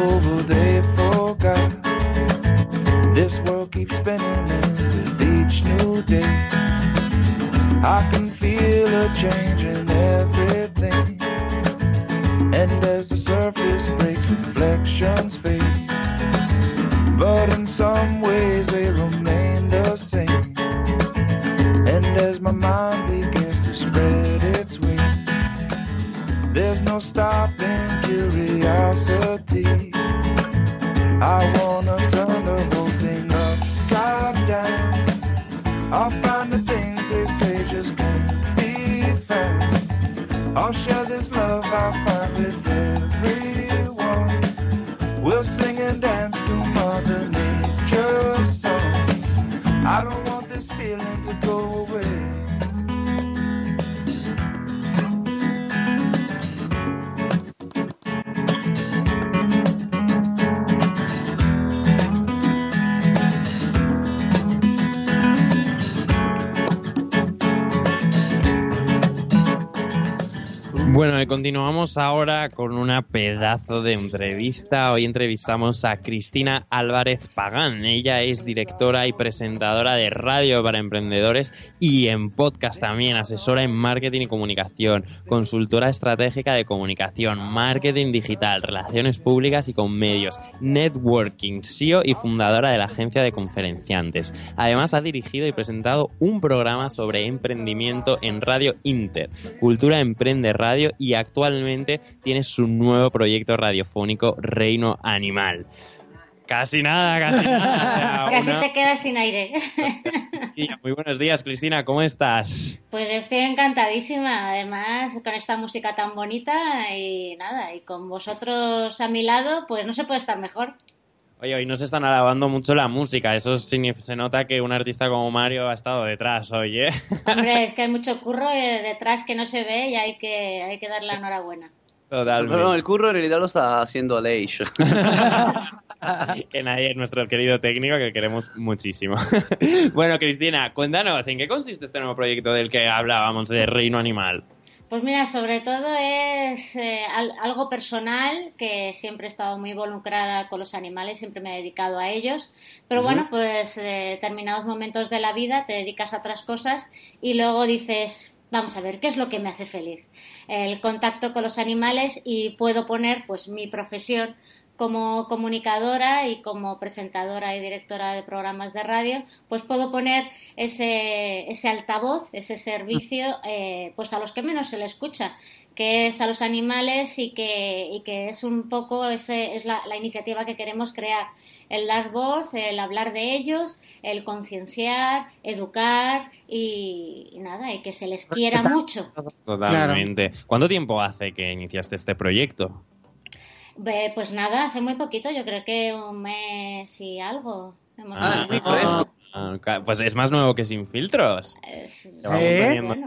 people, but they forgot. This world keeps spinning, and with each new day, I can feel a change in everything. And as the surface breaks, reflections fade, but in some ways they remain the same. And as my mind begins to spread its wings, there's no stopping curiosity. I wanna turn the whole thing upside down. I'll find the things they say just can't be found. I'll share this love I find with everyone. We'll sing and dance to Mother Nature's songs. I don't want this feeling to go away. Bueno, y continuamos ahora con una pedazo de entrevista. Hoy entrevistamos a Cristina Álvarez Pagán. Ella es directora y presentadora de radio para emprendedores y en podcast también, asesora en marketing y comunicación, consultora estratégica de comunicación, marketing digital, relaciones públicas y con medios, networking, CEO y fundadora de la agencia de conferenciantes. Además, ha dirigido y presentado un programa sobre emprendimiento en Radio Inter, Cultura Emprende Radio, y actualmente tiene su nuevo proyecto radiofónico Reino Animal. Casi nada. Casi te quedas sin aire. Muy buenos días, Cristina, ¿cómo estás? Pues estoy encantadísima, además, con esta música tan bonita y nada, y con vosotros a mi lado, pues no se puede estar mejor. Oye, hoy nos están alabando mucho la música, eso se nota que un artista como Mario ha estado detrás hoy, ¿eh? Hombre, es que hay mucho curro detrás que no se ve y hay que darle la enhorabuena. Totalmente. No, el curro en realidad lo está haciendo Aleix. Que nadie es nuestro querido técnico, que queremos muchísimo. Bueno, Cristina, cuéntanos, ¿en qué consiste este nuevo proyecto del que hablábamos, de Reino Animal? Pues mira, sobre todo es algo personal, que siempre he estado muy involucrada con los animales, siempre me he dedicado a ellos, pero bueno, pues determinados momentos de la vida te dedicas a otras cosas y luego dices, vamos a ver, ¿qué es lo que me hace feliz? El contacto con los animales, y puedo poner pues mi profesión como comunicadora y como presentadora y directora de programas de radio, pues puedo poner ese altavoz, ese servicio, pues a los que menos se le escucha, que es a los animales, y que es un poco es la iniciativa que queremos crear, el dar voz, el hablar de ellos, el concienciar, educar y nada, y que se les quiera mucho. Totalmente. Claro. ¿Cuánto tiempo hace que iniciaste este proyecto? Pues nada, hace muy poquito, yo creo que un mes y algo. Muy fresco. Pues es más nuevo que Sin Filtros. Bueno,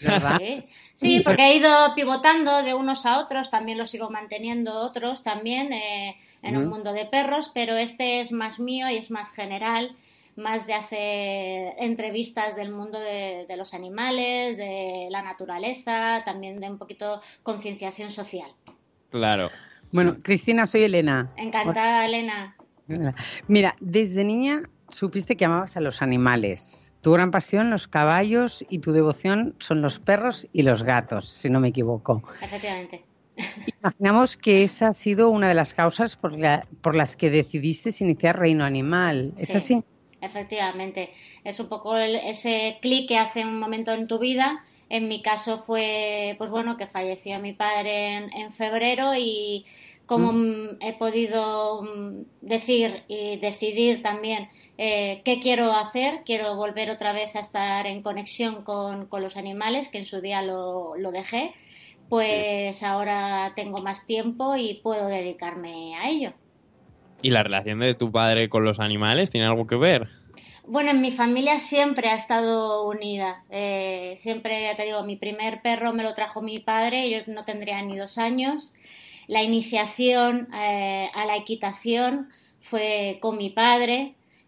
sí, porque he ido pivotando de unos a otros, también los sigo manteniendo otros también en un mundo de perros, pero este es más mío y es más general, más de hacer entrevistas del mundo de los animales, de la naturaleza, también de un poquito concienciación social. Claro. Bueno, Cristina, soy Elena. Encantada, Elena. Mira, desde niña supiste que amabas a los animales. Tu gran pasión, los caballos, y tu devoción son los perros y los gatos, si no me equivoco. Efectivamente. Imaginamos que esa ha sido una de las causas por las que decidiste iniciar Reino Animal. ¿Es así? Efectivamente. Es un poco ese clic que hace un momento en tu vida. En mi caso fue, pues bueno, que falleció mi padre en febrero, y como he podido decir y decidir también qué quiero hacer, quiero volver otra vez a estar en conexión con los animales, que en su día lo dejé, pues ahora tengo más tiempo y puedo dedicarme a ello. ¿Y la relación de tu padre con los animales tiene algo que ver? Bueno, en mi familia siempre ha estado unida. Siempre, ya te digo, mi primer perro me lo trajo mi padre, yo no tendría ni 2 años. La iniciación a la equitación fue con mi padre.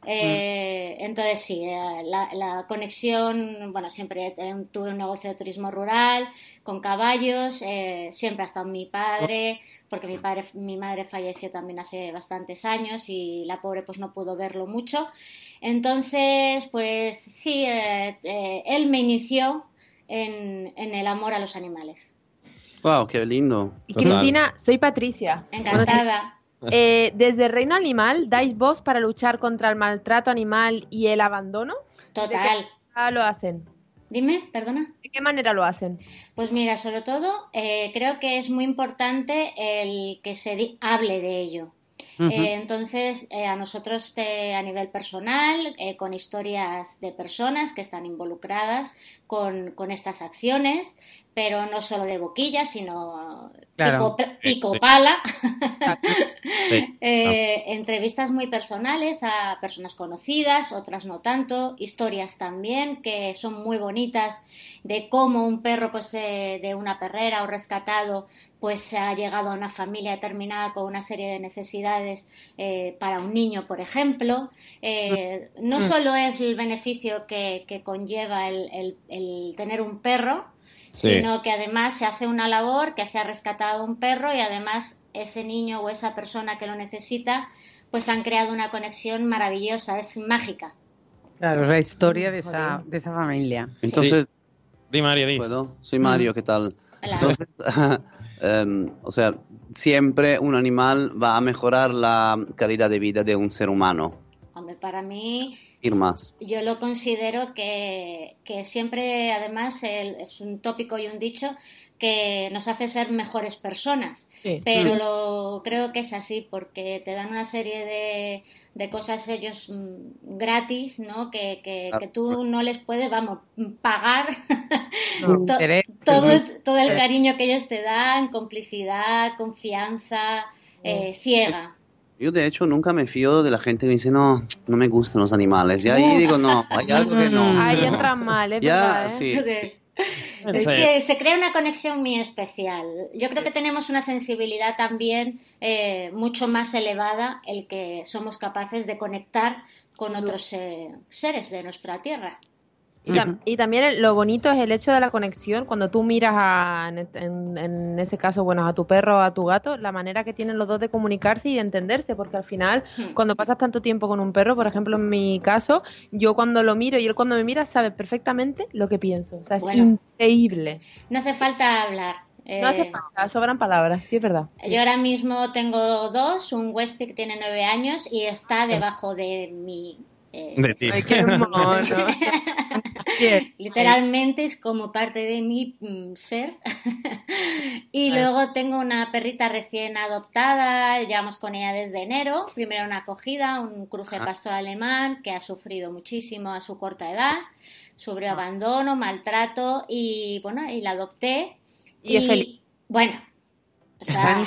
Entonces sí, la conexión, bueno, siempre tuve un negocio de turismo rural con caballos, siempre ha estado mi padre, porque mi madre falleció también hace bastantes años y la pobre pues no pudo verlo mucho. Entonces, pues sí, él me inició en el amor a los animales. Wow, qué lindo. Y Total. Cristina, soy Patricia. Encantada. Desde Reino Animal, ¿dais voz para luchar contra el maltrato animal y el abandono? Total. ¿De qué manera lo hacen? Dime, perdona. ¿De qué manera lo hacen? Pues mira, sobre todo creo que es muy importante el que se hable de ello. Entonces, a nosotros a nivel personal, con historias de personas que están involucradas con estas acciones, pero no solo de boquilla, sino Claro. pico pala. Sí. Entrevistas muy personales a personas conocidas, otras no tanto, historias también que son muy bonitas de cómo un perro pues de una perrera o rescatado pues ha llegado a una familia determinada con una serie de necesidades para un niño, por ejemplo. No solo es el beneficio que conlleva el tener un perro, Sí. sino que además se hace una labor, que se ha rescatado un perro y además ese niño o esa persona que lo necesita, pues han creado una conexión maravillosa, es mágica. Claro, es la historia de esa familia. Entonces, Di, Mario, di. ¿puedo? Soy Mario, ¿qué tal? Hola. Entonces, o sea, siempre un animal va a mejorar la calidad de vida de un ser humano. Hombre, para mí, Ir más. yo lo considero que siempre, además, es un tópico y un dicho que nos hace ser mejores personas. Sí. Pero creo que es así, porque te dan una serie de cosas ellos gratis, ¿no? Que tú no les puedes, vamos, pagar Sin interés. todo el cariño que ellos te dan, complicidad, confianza, ciega. Yo de hecho nunca me fío de la gente que dice, no, no me gustan los animales. Y ahí digo, no, hay algo que no. Ahí entran mal, es Ya, verdad, ¿eh? sí. Es que se crea una conexión muy especial. Yo creo que tenemos una sensibilidad también mucho más elevada, el que somos capaces de conectar con otros seres de nuestra tierra. Y también lo bonito es el hecho de la conexión, cuando tú miras en ese caso, bueno, a tu perro o a tu gato, la manera que tienen los dos de comunicarse y de entenderse, porque al final, cuando pasas tanto tiempo con un perro, por ejemplo, en mi caso, yo cuando lo miro y él cuando me mira sabe perfectamente lo que pienso, o sea, es increíble. No hace falta hablar. No hace falta, sobran palabras, sí es verdad. Sí. Yo ahora mismo tengo dos, un Westie que tiene 9 años y está debajo de mi... De ti. Ay, qué mono. Literalmente es como parte de mi ser. Y luego tengo una perrita recién adoptada, llevamos con ella desde enero, primero una acogida, un cruce pastor alemán que ha sufrido muchísimo a su corta edad, sufrió abandono, maltrato y bueno, y la adopté. Y es feliz. Bueno, o sea,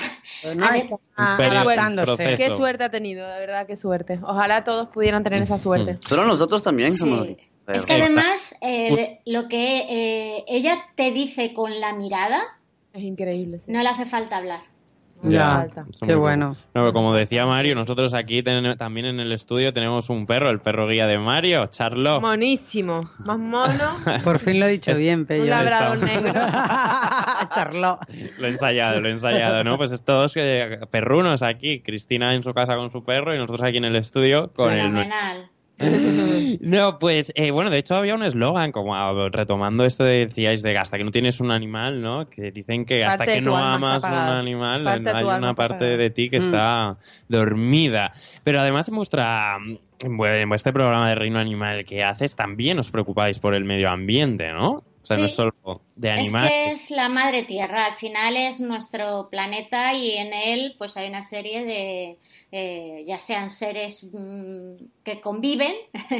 adaptándose. Qué suerte ha tenido, de verdad, qué suerte. Ojalá todos pudieran tener esa suerte. Pero nosotros también sí. somos... Es que además lo que ella te dice con la mirada es increíble. Sí. No le hace falta hablar. Ya, qué bueno. No, como decía Mario, nosotros aquí también en el estudio tenemos un perro, el perro guía de Mario, Charlo. Monísimo, más mono. Por fin lo he dicho bien, Pello. Un labrador negro. Charlo. Lo he ensayado, ¿no? Pues todos perrunos aquí, Cristina en su casa con su perro y nosotros aquí en el estudio con el nuestro. Fenomenal. No, pues bueno, de hecho había un eslogan, como retomando esto de decíais de hasta que no tienes un animal, ¿no? Que dicen que hasta que no amas un animal hay una parte de ti que está dormida. Pero además en vuestro programa de Reino Animal que haces también os preocupáis por el medio ambiente, ¿no? O sea, sí. No es solo de animales. Es que es la madre tierra, al final es nuestro planeta y en él pues hay una serie de ya sean seres que conviven,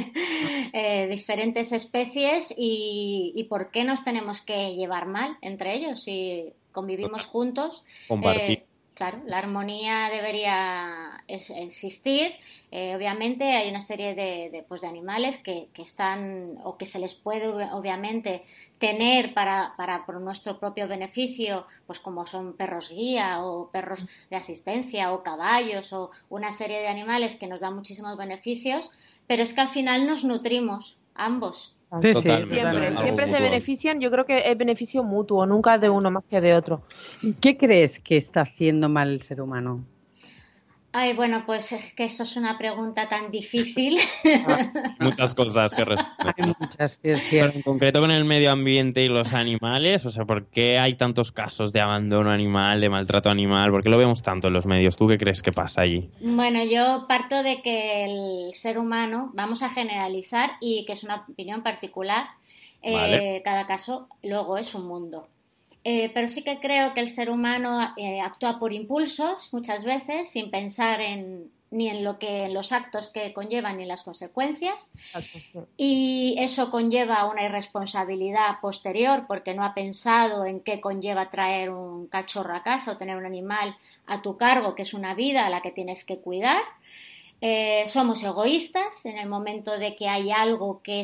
diferentes especies y por qué nos tenemos que llevar mal entre ellos si convivimos juntos. Compartir. Claro, la armonía debería existir. Obviamente hay una serie de animales que están o que se les puede obviamente tener para por nuestro propio beneficio, pues como son perros guía o perros de asistencia o caballos o una serie de animales que nos dan muchísimos beneficios, pero es que al final nos nutrimos ambos. Sí, Siempre se benefician. Yo creo que es beneficio mutuo, nunca de uno más que de otro. ¿Qué crees que está haciendo mal el ser humano? Ay, bueno, pues es que eso es una pregunta tan difícil. Muchas cosas que responder. Hay muchas, sí, es Pero cierto. en concreto con el medio ambiente y los animales, o sea, ¿por qué hay tantos casos de abandono animal, de maltrato animal? ¿Por qué lo vemos tanto en los medios? ¿Tú qué crees que pasa allí? Bueno, yo parto de que el ser humano, vamos a generalizar y que es una opinión particular, Vale. cada caso luego es un mundo. Pero sí que creo que el ser humano actúa por impulsos muchas veces sin pensar ni en los actos que conllevan ni en las consecuencias, y eso conlleva una irresponsabilidad posterior porque no ha pensado en qué conlleva traer un cachorro a casa o tener un animal a tu cargo, que es una vida a la que tienes que cuidar. Somos egoístas en el momento de que hay algo que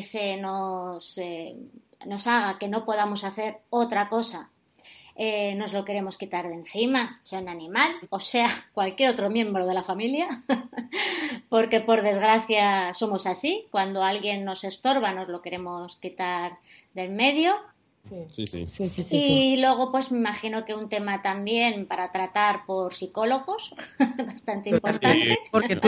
nos haga que no podamos hacer otra cosa. Nos lo queremos quitar de encima, sea un animal o sea cualquier otro miembro de la familia, porque por desgracia somos así. Cuando alguien nos estorba nos lo queremos quitar del medio. Sí. Luego pues me imagino que un tema también para tratar por psicólogos bastante importante. Sí. Porque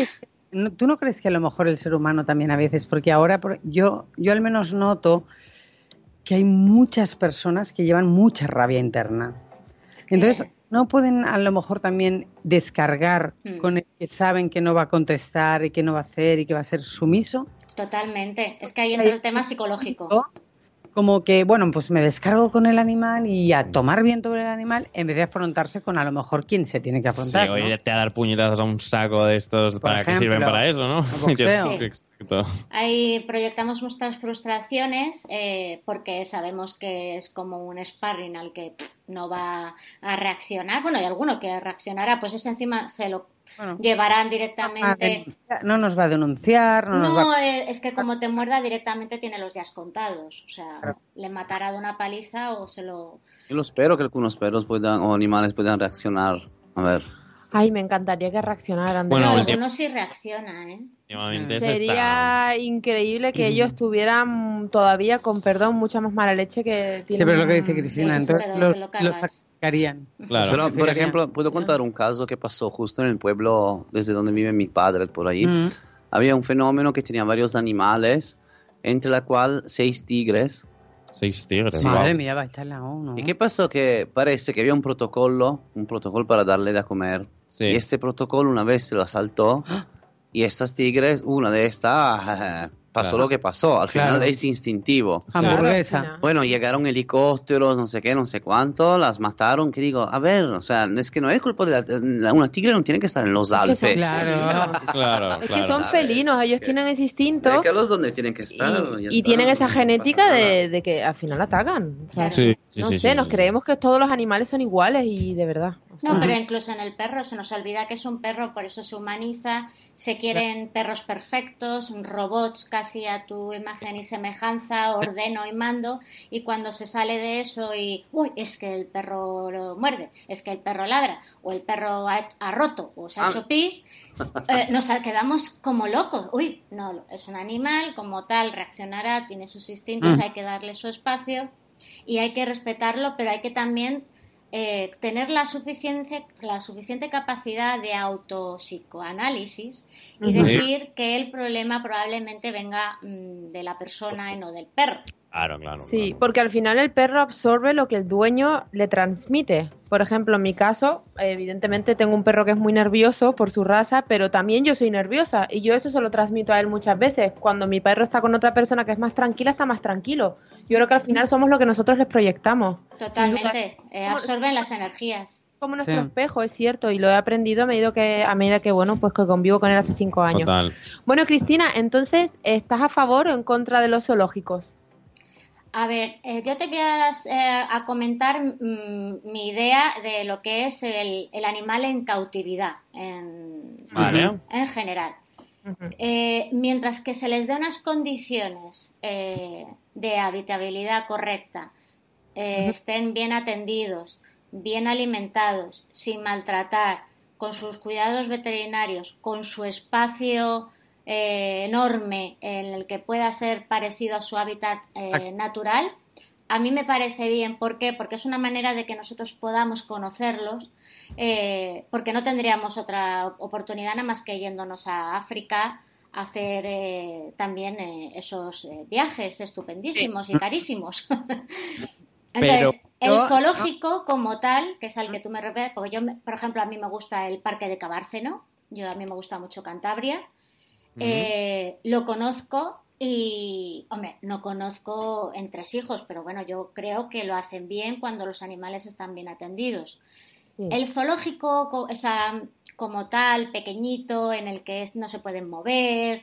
tú no crees que a lo mejor el ser humano también a veces, porque ahora yo al menos noto que hay muchas personas que llevan mucha rabia interna. Entonces, ¿no pueden a lo mejor también descargar con el que saben que no va a contestar y que no va a hacer y que va a ser sumiso? Totalmente. Es que ahí entra el tema psicológico. Como que, bueno, pues me descargo con el animal y a tomar viento por el animal en vez de afrontarse con a lo mejor quien se tiene que afrontar. Sí, o irte a dar puñetazos a un saco de estos para que sirven para eso, ¿no? Exacto. Ahí proyectamos nuestras frustraciones porque sabemos que es como un sparring al que no va a reaccionar. Bueno, hay alguno que reaccionará, pues ese encima se lo llevarán directamente. No nos va a denunciar. Es que como te muerda directamente tiene los días contados. O sea, le matará de una paliza o se lo... Yo espero que algunos perros o animales puedan reaccionar. A ver. Ay, me encantaría que reaccionaran. Bueno, algunos sí reaccionan, ¿eh? Sería increíble que ellos tuvieran todavía, con perdón, mucha más mala leche que tienen. Sí, pero es lo que dice Cristina, entonces los sacarían. Claro. Pero, por ejemplo, puedo contar un caso que pasó justo en el pueblo desde donde viven mis padres, por ahí. Había un fenómeno que tenía varios animales, entre la cual 6 tigres. 6 tigres. Sí. Madre mía, va a echarle a uno. ¿Y qué pasó? Que parece que había un protocolo para darle de comer. Sí. Y ese protocolo una vez se lo asaltó. Y estas tigres, una de estas, pasó lo que pasó. Al final es instintivo. Hamburguesa. Bueno, llegaron helicópteros, no sé qué, no sé cuánto, las mataron. Que digo, a ver, o sea, es que no es culpa de una tigre, no tiene que estar en los Alpes. Claro. Es que son felinos, ellos tienen ese instinto. Déjalos donde tienen que estar. Y tienen esa genética de que al final atacan. O sea, nos creemos que todos los animales son iguales y de verdad. No, pero incluso en el perro se nos olvida que es un perro, por eso se humaniza, se quieren perros perfectos, robots casi a tu imagen y semejanza, ordeno y mando, y cuando se sale de eso y, es que el perro lo muerde, es que el perro ladra, o el perro ha roto, o se ha hecho pis, nos quedamos como locos. No, es un animal, como tal, reaccionará, tiene sus instintos, hay que darle su espacio y hay que respetarlo, pero hay que también tener la suficiente capacidad de autopsicoanálisis y decir que el problema probablemente venga de la persona y no del perro. Claro. Sí, porque al final el perro absorbe lo que el dueño le transmite. Por ejemplo, en mi caso, evidentemente tengo un perro que es muy nervioso por su raza, pero también yo soy nerviosa y yo eso se lo transmito a él muchas veces. Cuando mi perro está con otra persona que es más tranquila, está más tranquilo. Yo creo que al final somos lo que nosotros les proyectamos. Totalmente, absorben las energías. Como nuestro espejo, es cierto, y lo he aprendido a medida que pues que convivo con él hace 5 años. Total. Bueno, Cristina, entonces, ¿estás a favor o en contra de los zoológicos? A ver, yo te voy a comentar mi idea de lo que es el animal en cautividad, en general. Mientras que se les dé unas condiciones de habitabilidad correcta, estén bien atendidos, bien alimentados, sin maltratar, con sus cuidados veterinarios, con su espacio enorme en el que pueda ser parecido a su hábitat natural, a mí me parece bien. ¿Por qué? Porque es una manera de que nosotros podamos conocerlos, porque no tendríamos otra oportunidad nada más que yéndonos a África a hacer también esos viajes estupendísimos y carísimos. Entonces, el zoológico como tal, que es al que tú me refieres, porque yo, por ejemplo, a mí me gusta el Parque de Cabárceno, a mí me gusta mucho Cantabria, lo conozco y, hombre, no conozco entresijos, pero bueno, yo creo que lo hacen bien cuando los animales están bien atendidos. Sí. El zoológico, como tal, pequeñito, en el que no se pueden mover,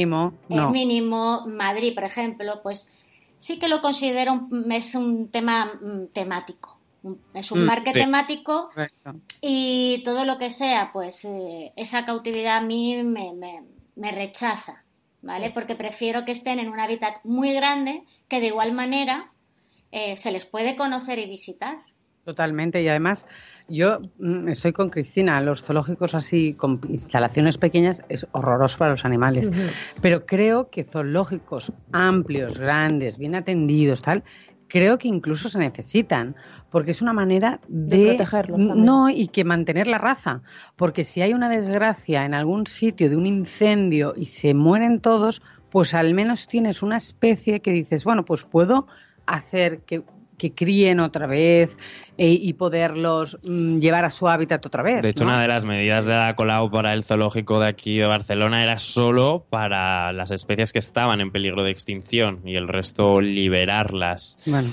mínimo, Madrid, por ejemplo, pues sí que lo considero, es un tema temático. Es un parque temático. Correcto. Y todo lo que sea, pues esa cautividad a mí me rechaza, ¿vale? Sí. Porque prefiero que estén en un hábitat muy grande, que de igual manera se les puede conocer y visitar. Totalmente, y además yo estoy con Cristina, los zoológicos así con instalaciones pequeñas es horroroso para los animales, pero creo que zoológicos amplios, grandes, bien atendidos, tal, creo que incluso se necesitan, porque es una manera de protegerlos también. No, y que mantener la raza, porque si hay una desgracia en algún sitio de un incendio y se mueren todos, pues al menos tienes una especie que dices, bueno, pues puedo hacer que críen otra vez y poderlos llevar a su hábitat otra vez. De hecho, ¿no? Una de las medidas de Ada Colau para el zoológico de aquí de Barcelona era solo para las especies que estaban en peligro de extinción y el resto liberarlas. Bueno,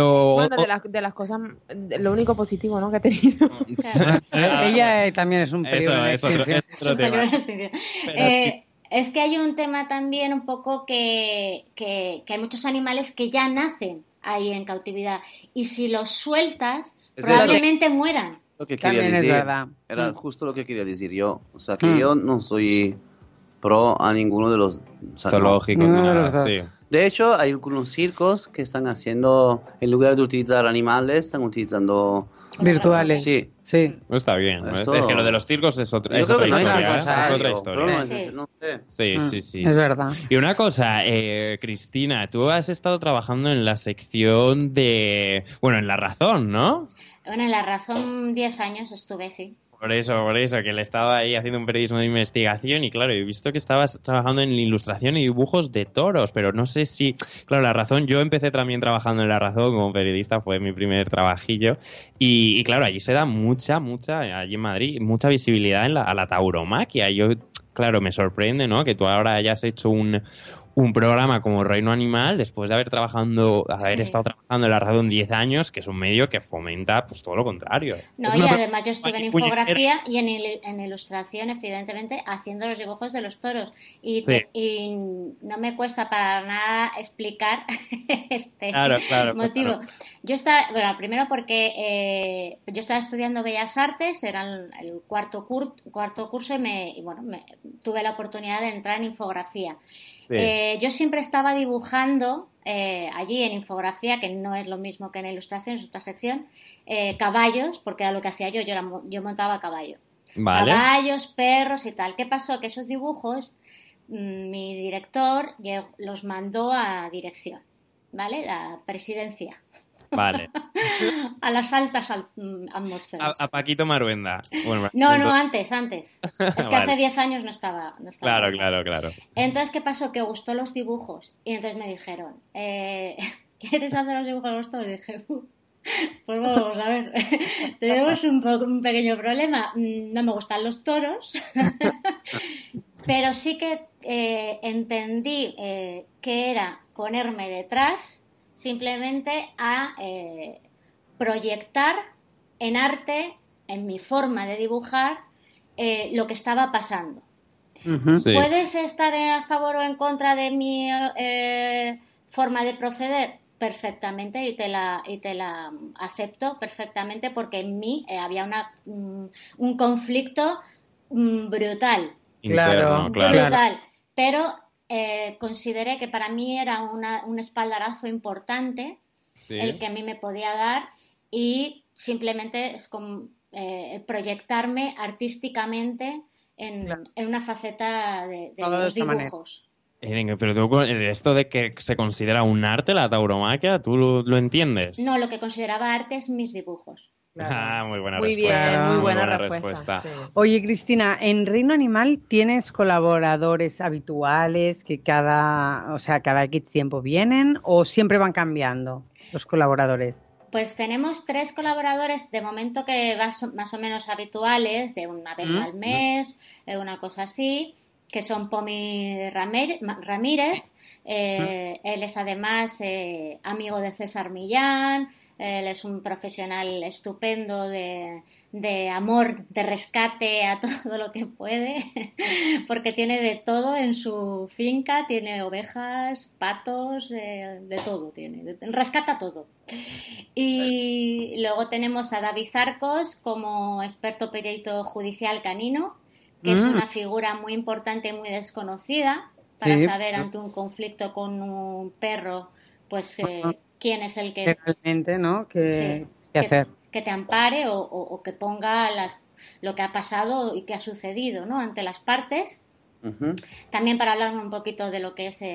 de las cosas, lo único positivo, ¿no?, que ha tenido. Ella también es un peligro de extinción. Es otro tema. Es que hay un tema también un poco que hay muchos animales que ya nacen ahí en cautividad y si los sueltas probablemente mueran. Lo que quería También decir, es verdad. Era justo lo que quería decir yo. O sea, que yo no soy pro a ninguno de los zoológicos. Sí. De hecho, hay algunos circos que están haciendo, en lugar de utilizar animales, están utilizando virtuales. Sí. Está bien. Eso... Es que lo de los circos es otra historia. Es otra historia. Sí. Es verdad. Y una cosa, Cristina, tú has estado trabajando en la sección de... Bueno, en La Razón, ¿no? Bueno, en La Razón 10 años estuve, sí. Por eso, que le estaba ahí haciendo un periodismo de investigación y claro, he visto que estabas trabajando en ilustración y dibujos de toros, pero no sé si... Claro, La Razón, yo empecé también trabajando en La Razón como periodista, fue mi primer trabajillo y claro, allí se da mucha, allí en Madrid, mucha visibilidad a la tauromaquia. Yo, claro, me sorprende, ¿no?, que tú ahora hayas hecho un programa como Reino Animal después de haber estado trabajando en La Razón 10 años, que es un medio que fomenta pues todo lo contrario. No, y además yo estuve en infografía y en ilustración, evidentemente, haciendo los dibujos de los toros. Y no me cuesta para nada explicar este motivo. Claro. Yo estaba, primero porque yo estaba estudiando Bellas Artes, era el cuarto curso y tuve la oportunidad de entrar en infografía. Sí. Yo siempre estaba dibujando allí en infografía, que no es lo mismo que en ilustración, es otra sección, caballos, porque era lo que hacía yo montaba a caballo. Vale. Caballos, perros y tal. ¿Qué pasó? Que esos dibujos mi director los mandó a dirección, ¿vale? La presidencia. Vale. A las altas atmósferas. A Paquito Maruenda. Bueno, no, antes. Es que vale. Hace 10 años no estaba. Claro. Entonces, ¿qué pasó? Que gustó los dibujos. Y entonces me dijeron, ¿quieres hacer los dibujos los toros? Y dije, pues vamos a ver. Tenemos un pequeño problema. No me gustan los toros. Pero sí que entendí que era ponerme detrás simplemente a proyectar en arte, en mi forma de dibujar, lo que estaba pasando. Uh-huh. Sí. ¿Puedes estar a favor o en contra de mi forma de proceder? perfectamente y te la acepto perfectamente, porque en mí había un conflicto brutal. Claro. Brutal. Pero consideré que para mí era un espaldarazo importante el que a mí me podía dar, y simplemente es como proyectarme artísticamente en una faceta de los dibujos. Pero tú, esto de que se considera un arte, la tauromaquia, ¿tú lo entiendes? No, lo que consideraba arte es mis dibujos. Claro. Muy buena muy respuesta. Bien, muy buena respuesta. Sí. Oye, Cristina, ¿en Reino Animal tienes colaboradores habituales que cada X tiempo vienen, o siempre van cambiando los colaboradores? Pues tenemos 3 colaboradores de momento que más o menos habituales, de una vez al mes, una cosa así, que son Pomi Ramírez. Él es además amigo de César Millán. Él es un profesional estupendo de amor, de rescate a todo lo que puede, porque tiene de todo en su finca, tiene ovejas, patos, de todo tiene, rescata todo. Y luego tenemos a David Zarcos como experto perito judicial canino, que es una figura muy importante y muy desconocida para saber ante un conflicto con un perro, pues quién es el que realmente, ¿no? ¿Qué hacer? Que te ampare o que ponga lo que ha pasado y que ha sucedido, ¿no? Ante las partes. También para hablar un poquito de lo que es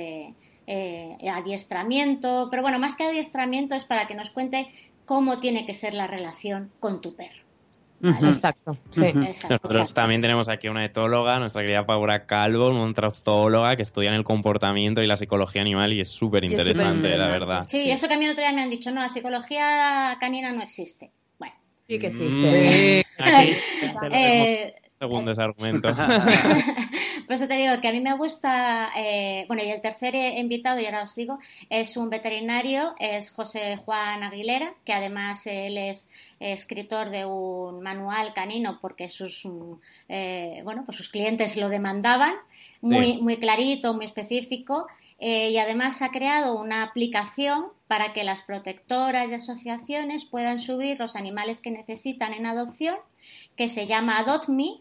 adiestramiento, pero bueno, más que adiestramiento es para que nos cuente cómo tiene que ser la relación con tu perro. ¿Vale? Exacto, sí. Nosotros también tenemos aquí una etóloga, nuestra querida Paula Calvo, una zoóloga que estudia en el comportamiento y la psicología animal, y es súper interesante, la verdad. Sí, eso que a mí el otro día me han dicho, no, la psicología canina no existe. Bueno. Sí que existe. Aquí segundo ese argumento. Por eso te digo que a mí me gusta, y el tercer invitado, y ahora os digo, es un veterinario, es José Juan Aguilera, que además él es escritor de un manual canino, porque sus clientes lo demandaban, muy clarito, muy específico, y además ha creado una aplicación para que las protectoras y asociaciones puedan subir los animales que necesitan en adopción, que se llama Adopt Me.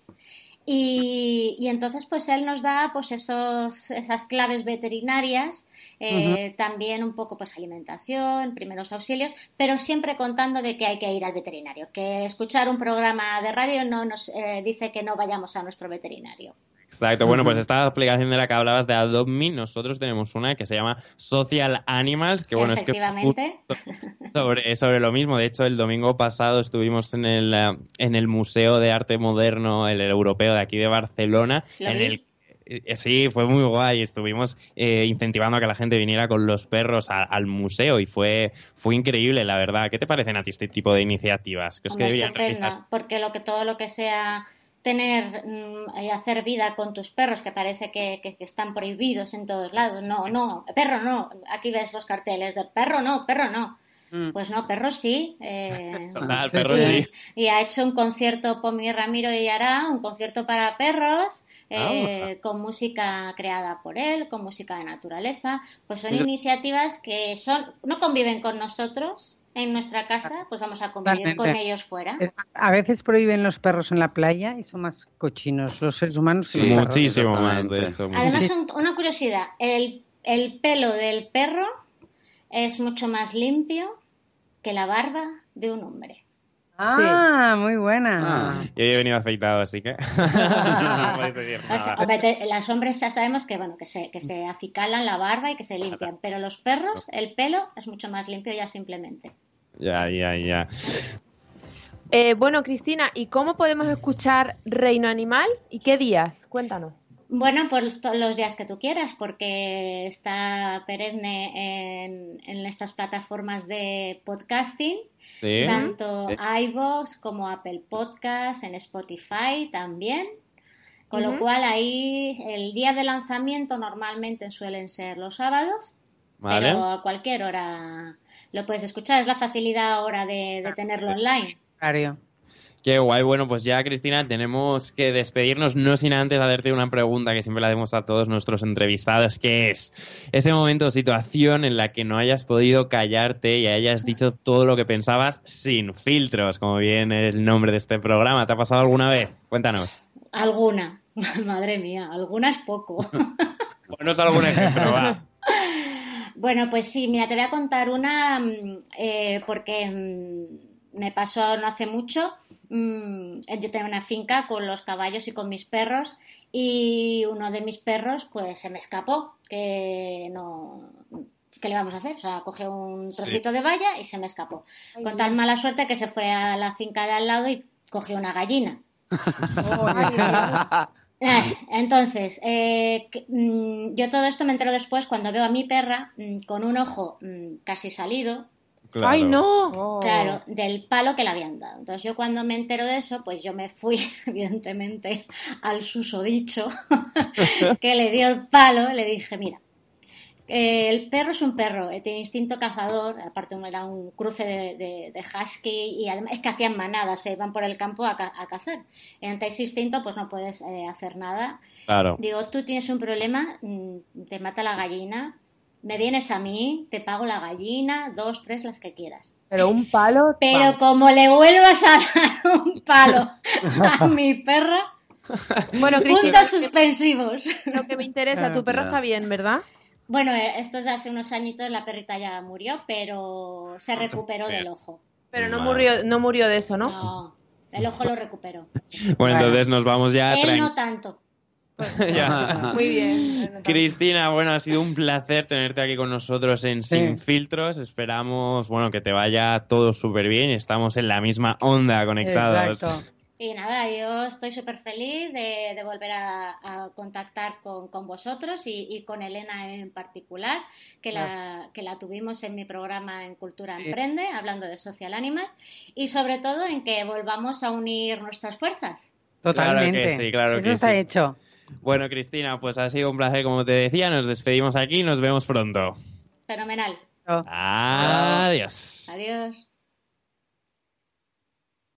Y entonces pues él nos da pues esas claves veterinarias, también un poco pues alimentación, primeros auxilios, pero siempre contando de que hay que ir al veterinario, que escuchar un programa de radio no nos dice que no vayamos a nuestro veterinario. Exacto, bueno, pues esta aplicación de la que hablabas de Adopt Me, nosotros tenemos una que se llama Social Animals, que bueno, es que sobre lo mismo. De hecho, el domingo pasado estuvimos en el Museo de Arte Moderno, el europeo de aquí de Barcelona, sí, fue muy guay. Estuvimos incentivando a que la gente viniera con los perros al museo, y fue increíble, la verdad. ¿Qué te parecen a ti este tipo de iniciativas? Es que deberían realizarse, porque todo lo que sea tener y hacer vida con tus perros, que parece que están prohibidos en todos lados. No, perro no. Aquí ves los carteles de perro no. Pues no, perro sí. Perro sí. Y ha hecho un concierto Pomi Ramiro, y hará un concierto para perros con música creada por él, con música de naturaleza. Pues son iniciativas que no conviven con nosotros en nuestra casa, pues vamos a convivir con ellos fuera. A veces prohíben los perros en la playa y son más cochinos los seres humanos. Sí, muchísimo más, de eso. Además, una curiosidad, el pelo del perro es mucho más limpio que la barba de un hombre. Muy buena. Yo he venido afeitado, así que no podéis decir nada. Los hombres ya sabemos que se acicalan la barba y que se limpian, pero los perros, el pelo es mucho más limpio ya simplemente. Ya. Bueno, Cristina, ¿y cómo podemos escuchar Reino Animal y qué días? Cuéntanos. Bueno, pues todos los días que tú quieras, porque está perenne en estas plataformas de podcasting, tanto iVoox como Apple Podcasts, en Spotify también, con lo cual ahí el día de lanzamiento normalmente suelen ser los sábados, pero a cualquier hora lo puedes escuchar, es la facilidad ahora de tenerlo online. Claro. Qué guay. Bueno, pues ya, Cristina, tenemos que despedirnos, no sin antes hacerte una pregunta que siempre le hacemos a todos nuestros entrevistados, que es ese momento o situación en la que no hayas podido callarte y hayas dicho todo lo que pensabas sin filtros, como bien es el nombre de este programa. ¿Te ha pasado alguna vez? Cuéntanos. Alguna. Madre mía, alguna es poco. Ponos algún ejemplo, va. Bueno, pues sí, mira, te voy a contar una porque me pasó no hace mucho. Yo tenía una finca con los caballos y con mis perros y uno de mis perros pues se me escapó, ¿qué le vamos a hacer? O sea, cogió un trocito de valla y se me escapó. Con tal mala suerte que se fue a la finca de al lado y cogió una gallina. Entonces, yo todo esto me entero después cuando veo a mi perra con un ojo casi salido. Claro. ¡Ay, no! Claro, del palo que le habían dado. Entonces yo cuando me entero de eso, pues yo me fui, evidentemente, al susodicho que le dio el palo. Le dije, mira, el perro es un perro, tiene instinto cazador, aparte era un cruce de husky y además es que hacían manadas, se iban por el campo a cazar. Y ante ese instinto pues no puedes hacer nada. Claro. Digo, tú tienes un problema, te mata la gallina, me vienes a mí, te pago la gallina, 2, 3, las que quieras. Pero un palo... Pero vamos. como le vuelvas a dar un palo a mi perra, Bueno, Cristina, puntos suspensivos. lo que me interesa, tu perro está bien, ¿verdad? Bueno, esto es de hace unos añitos, la perrita ya murió, pero se recuperó del ojo. Pero no murió de eso, ¿no? No, el ojo lo recuperó. Bueno, entonces nos vamos ya. Él no tanto. Ya. Muy bien. Cristina, bueno, ha sido un placer tenerte aquí con nosotros en Sin Filtros. Esperamos, bueno, que te vaya todo súper bien y estamos en la misma onda conectados. Exacto. Y nada, yo estoy súper feliz de volver a contactar con vosotros y con Elena en particular, que la tuvimos en mi programa en Cultura Emprende, hablando de Social Animal, y sobre todo en que volvamos a unir nuestras fuerzas. Totalmente. Claro Eso que está sí. hecho. Bueno, Cristina, pues ha sido un placer, como te decía. Nos despedimos aquí y nos vemos pronto. Fenomenal. Adiós. Adiós.